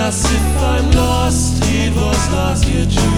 Alas, if I'm lost, it was last year too.